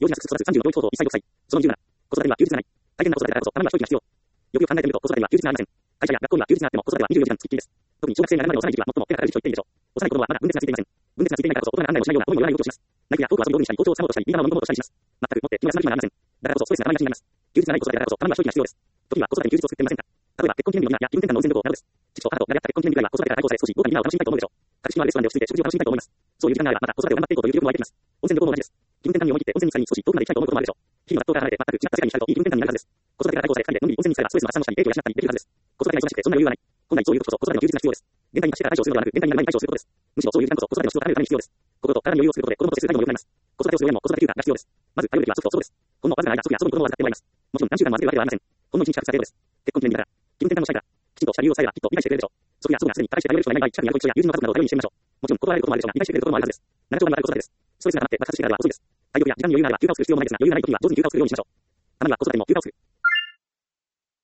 幼児が育つ30の領域等々1歳6歳。その27。子育てには休日がない。大変な子育てであること、たまには一息が必要。よくよく考えてみると、子育てには休日がありません。会社や学校には休日があっても、子育ては24時間つきっきりです。特に小学生になるまでの幼い時期は最も手がかかる時期と言っていいでしょう。幼い子供はまだ分別がついていません。分別がついていないからこそ、大人が案内もしないようなゴミのない動きをします。ナイフやフォークを遊び道具にしたり、包丁を掴もうとしたり、ビー玉を飲み込もうとしたりします。全くもって気が済む暇がありません。だからこそストレスが溜まりがちになります。休日がない子育てだからこそ、たまには一息が必要です。時には子育てに休日を作ってみませんか。例えば、結婚記念日の今や気分転換の温泉旅行などです。父と母と投げ合った結婚記念日以外は子育てが対抗され、少し豪華に今を楽しみたいと思うでしょう。格式のあるレストランで落ち着いて食事を楽しみたいと思います。そういう時間があれば、また子育てを頑張っていこうという気分も湧いてきます。温泉旅行も同じです。気分転換に思い切って温泉に去り、少し遠くまで行きたいと思うこともあるでしょう。日々の葛藤から離れて全く違った世界にしたいといい気分転換になるはずです。子育てから対抗され、二人でのんびり温泉に浸ればストレスの発散をしたり、影響を養ったりできるはずです。子育てが忙しくてそんな余裕はない。本来そういう時こそ子育ての休日が必要です。現代に走ってから対処するのではなく、現代になる前に対処することです。むしろそういう時間こそ子育ての質を高めるために必要です。心と体に余裕を作ることで子供と接する態度も良くなります。子育てをする上でも子育て休暇が必要です。まず頼るべきは祖父と祖母です。ほんのわずかな間、祖父や祖母に子供を預かってもらいます。もちろん何週間も預けるわけではありません。ほんの1日か2日程度です。結婚記念日だから、気分転換のしたいから、きちんとした理由を伝えればきっと理解してくれるでしょう。祖父や祖母がすでに正して頼れる人がいない場合、近くにある保育所や友人の家族などを頼りにしてみましょう。もちろん断られることもあるでしょうが、理解してくれることもあるはずです。長丁場にわたる子育てです。ストレスが溜まって爆発してからは遅いです。体力や時間に余裕があれば休暇をする必要もないですが、余裕がない時には上手に休暇をするようにしましょう。たまには子育てにも休暇をする。